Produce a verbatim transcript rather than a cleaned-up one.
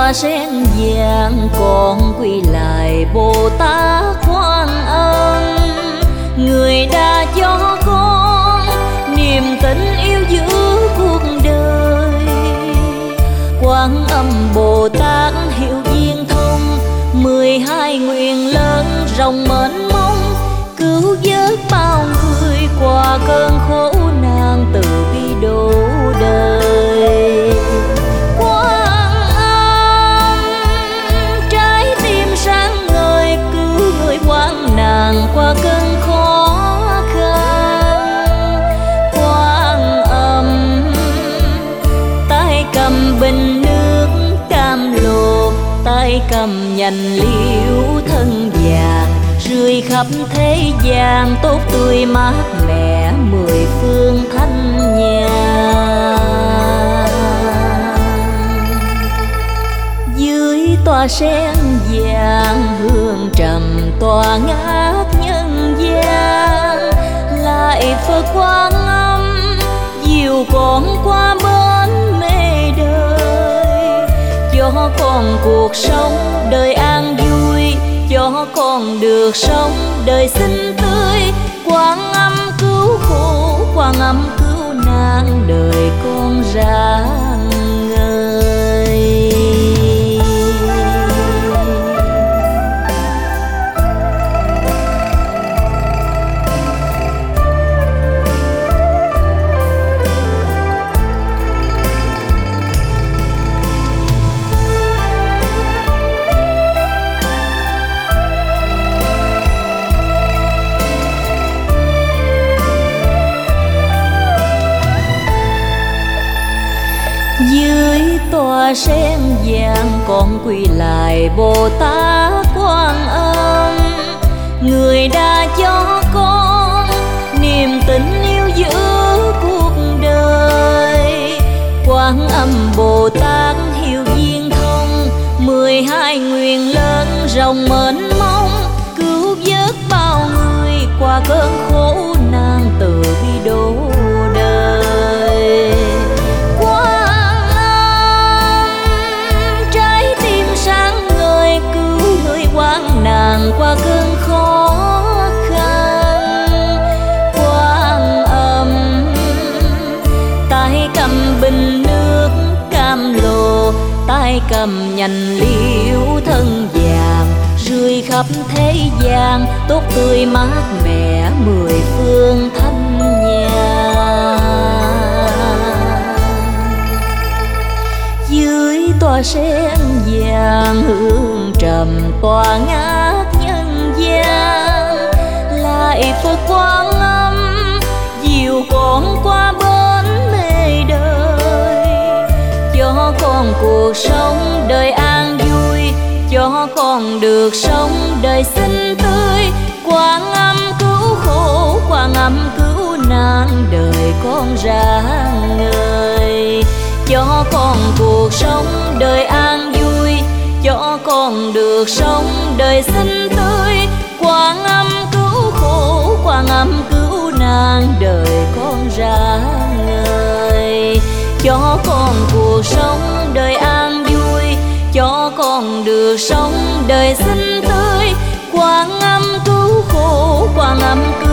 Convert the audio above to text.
tỏa sen vàng con quy lại Bồ Tát Quan Âm, người đã cho con niềm tin yêu giữa cuộc đời. Quan Âm Bồ Tát hiểu viên thông, mười hai nguyện lớn rộng mênh mông, cứu vớt bao người qua cơn khổ nạn từ bi độ đời. Quan Âm trái tim sáng ngời, cứu người hoạn nạn qua cơn khó khăn. Quan Âm tay cầm bình nước cam lồ, tay cầm nhành liễu thân vàng, rơi khắp thế gian tốt tươi mát mẻ mười phương thanh nhàn. Dưới tòa sen vàng hương trầm tỏa ngát nhân gian, lại Phật Quan Âm dìu con qua bến mê đời, cho con cuộc sống đời an vui, cho con được sống đời xinh tươi. Quan Âm cứu khổ, Quan Âm cứu nạn, đời con rạng ngời. Dưới tòa sen vàng con quy lại Bồ Tát Quan Âm, người đã cho con niềm tình yêu giữa cuộc đời. Quan Âm Bồ Tát hiểu viên thông, mười hai nguyện lớn rộng mênh mông, cứu vớt bao người qua cơn khổ nạn từ bi độ đời. Nàng qua cơn khó khăn. Quan Âm tay cầm bình nước cam lồ, tay cầm nhành liễu thân vàng, rơi khắp thế gian tốt tươi mát mẻ mười phương thanh nhàn. Dưới tòa sen vàng hương trầm tỏa ngát nhân gian, lại Phật Quan Âm dìu con qua bến mê đời, cho con cuộc sống đời an vui, cho con được sống đời xinh tươi. Quan Âm cứu khổ, Quan Âm cứu nạn, đời con rạng ngời, cho con cuộc sống đời an vui, cho con được sống đời xinh tươi. Quan Âm cứu khổ, Quan Âm cứu nạn, đời con rạng ngời, cho con cuộc sống đời an vui, cho con được sống đời xinh tươi. Quan Âm cứu khổ, Quan Âm cứu